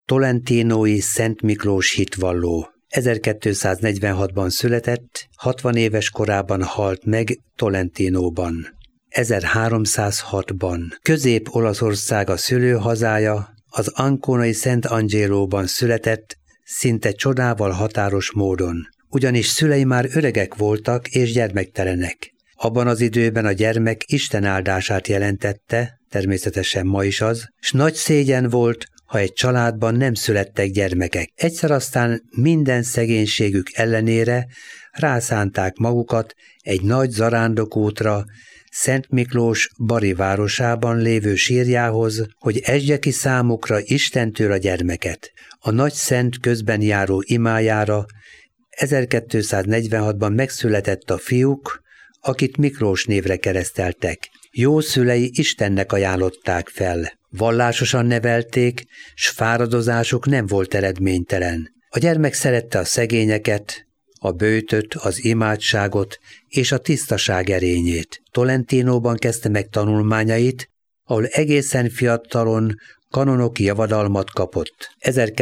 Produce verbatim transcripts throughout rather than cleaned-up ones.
tolentinói Szent Miklós hitvalló. ezerkétszáznegyvenhatban született, hatvan éves korában halt meg Tolentinóban. ezerháromszázhatban. Közép-Olaszország a szülőhazája, az anconai Sant'Angelóban született, szinte csodával határos módon. Ugyanis szülei már öregek voltak és gyermektelenek. Abban az időben a gyermek Isten áldását jelentette, természetesen ma is az, s nagy szégyen volt, ha egy családban nem születtek gyermekek. Egyszer aztán minden szegénységük ellenére rászánták magukat egy nagy zarándokútra, Szent Miklós Bari városában lévő sírjához, hogy esdje ki számukra Istentől a gyermeket. A nagy szent közben járó imájára ezerkétszáznegyvenhatban megszületett a fiúk, akit Miklós névre kereszteltek. Jó szülei Istennek ajánlották fel. Vallásosan nevelték, s fáradozásuk nem volt eredménytelen. A gyermek szerette a szegényeket, a böjtöt, az imádságot és a tisztaság erényét. Tolentinóban kezdte meg tanulmányait, ahol egészen fiatalon kanonoki javadalmat kapott.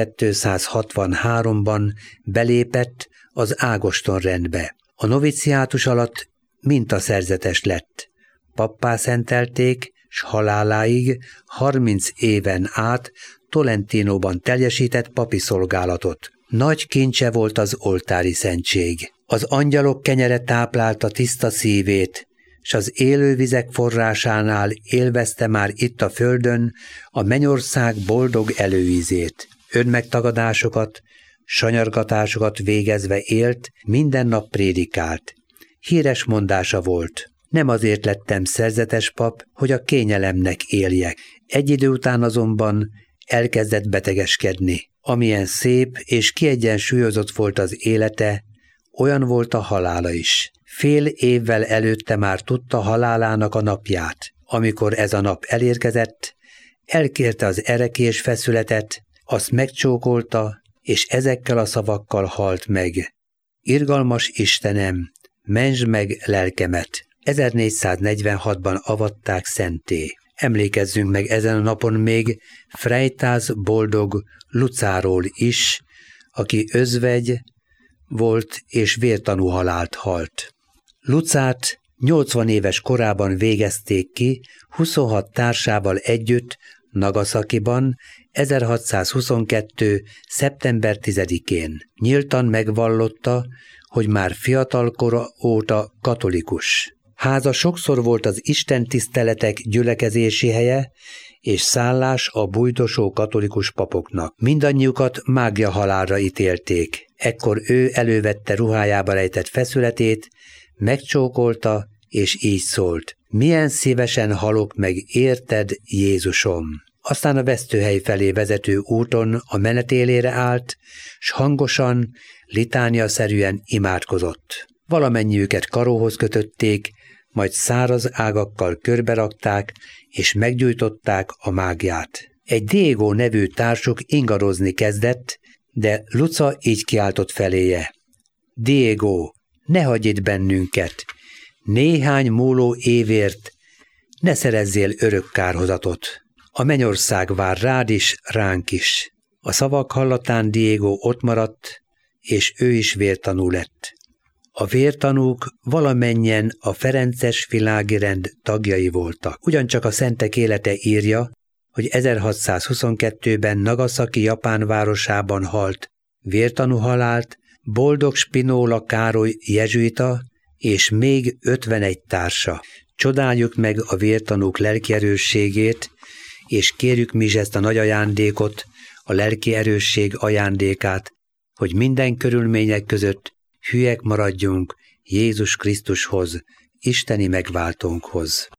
ezerkétszázhatvanháromban belépett az Ágoston rendbe. A noviciátus alatt mintaszerzetes lett. Pappá szentelték, s haláláig harminc éven át Tolentinóban teljesített papi szolgálatot. Nagy kincse volt az oltári szentség. Az angyalok kenyere táplálta tiszta szívét, s az élővizek forrásánál élvezte már itt a földön a mennyország boldog előízét. Önmegtagadásokat, sanyargatásokat végezve élt, minden nap prédikált. Híres mondása volt: nem azért lettem szerzetes pap, hogy a kényelemnek éljek. Egy idő után azonban elkezdett betegeskedni. Amilyen szép és kiegyensúlyozott volt az élete, olyan volt a halála is. Fél évvel előtte már tudta halálának a napját. Amikor ez a nap elérkezett, elkérte az erekés feszületet, azt megcsókolta, és ezekkel a szavakkal halt meg: irgalmas Istenem, mentsd meg lelkemet! ezernégyszáznegyvenhatban avatták szentté. Emlékezzünk meg ezen a napon még Freytáz boldog Lucáról is, aki özvegy volt és vértanú halált halt. Lucát nyolcvan éves korában végezték ki huszonhat társával együtt Nagasakiban ezerhatszázhuszonkettő. szeptember tizedikén. Nyíltan megvallotta, hogy már fiatal kora óta katolikus. Háza sokszor volt az istentiszteletek gyülekezési helye és szállás a bújdosó katolikus papoknak. Mindannyiukat mágia halálra ítélték. Ekkor ő elővette ruhájába rejtett feszületét, megcsókolta, és így szólt: milyen szívesen halok meg érted, Jézusom! Aztán a vesztőhely felé vezető úton a menetélére állt, s hangosan, litániaszerűen imádkozott. Valamennyiüket karóhoz kötötték, majd száraz ágakkal körberakták, és meggyújtották a mágiát. Egy Diego nevű társuk ingadozni kezdett, de Luca így kiáltott feléje: Diego, ne hagyj itt bennünket! Néhány múló évért ne szerezzél örök kárhozatot. A mennyország vár rád is, ránk is. A szavak hallatán Diego ott maradt, és ő is vértanú lett. A vértanúk valamennyien a ferences világi rend tagjai voltak. Ugyancsak a szentek élete írja, hogy ezerhatszázhuszonkettőben Nagasaki japán városában halt vértanú halált Boldog Spinola Károly jezsuita és még ötvenegy társa. Csodáljuk meg a vértanúk lelki erősségét, és kérjük mi is ezt a nagy ajándékot, a lelki erősség ajándékát, hogy minden körülmények között hülyek maradjunk Jézus Krisztushoz, isteni megváltónkhoz.